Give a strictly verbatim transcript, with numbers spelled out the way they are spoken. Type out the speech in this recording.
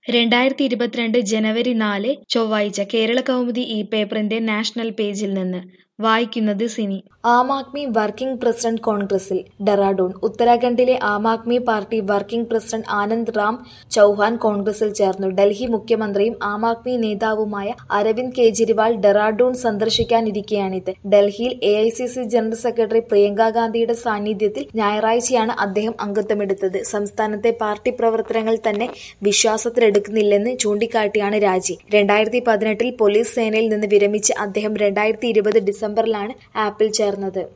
രണ്ടായിരത്തി ഇരുപത്തിരണ്ട് ജനുവരി നാല് ചൊവ്വാഴ്ച കേരളകൗമുദി ഈ പേപ്പറിന്റെ നാഷണൽ പേജിൽ നിന്ന് വായിക്കുന്നത് സിനി. ആം ആദ്മി വർക്കിംഗ് പ്രസിഡന്റ് കോൺഗ്രസിൽ ഡെറാഡൂൺ. ഉത്തരാഖണ്ഡിലെ Aam Aadmi party working president Anand Ram Chauhan കോൺഗ്രസിൽ ചേർന്നു. ഡൽഹി മുഖ്യമന്ത്രിയും ആം ആദ്മി നേതാവുമായ അരവിന്ദ് കെജ്രിവാൾ ഡെറാഡൂൺ സന്ദർശിക്കാനിരിക്കെയാണിത്. ഡൽഹിയിൽ A I C C general secretary Priyanka ഗാന്ധിയുടെ സാന്നിധ്യത്തിൽ ഞായറാഴ്ചയാണ് അദ്ദേഹം അംഗത്വമെടുത്തത്. സംസ്ഥാനത്തെ പാർട്ടി പ്രവർത്തനങ്ങൾ തന്നെ വിശ്വാസത്തിലെടുക്കുന്നില്ലെന്ന് ചൂണ്ടിക്കാട്ടിയാണ് രാജി. രണ്ടായിരത്തി പതിനെട്ടിൽ പോലീസ് സേനയിൽ നിന്ന് വിരമിച്ച അദ്ദേഹം രണ്ടായിരത്തി ഇരുപത് ഡിസംബറിലാണ് ആപ്പിൽ ചേർന്നത്.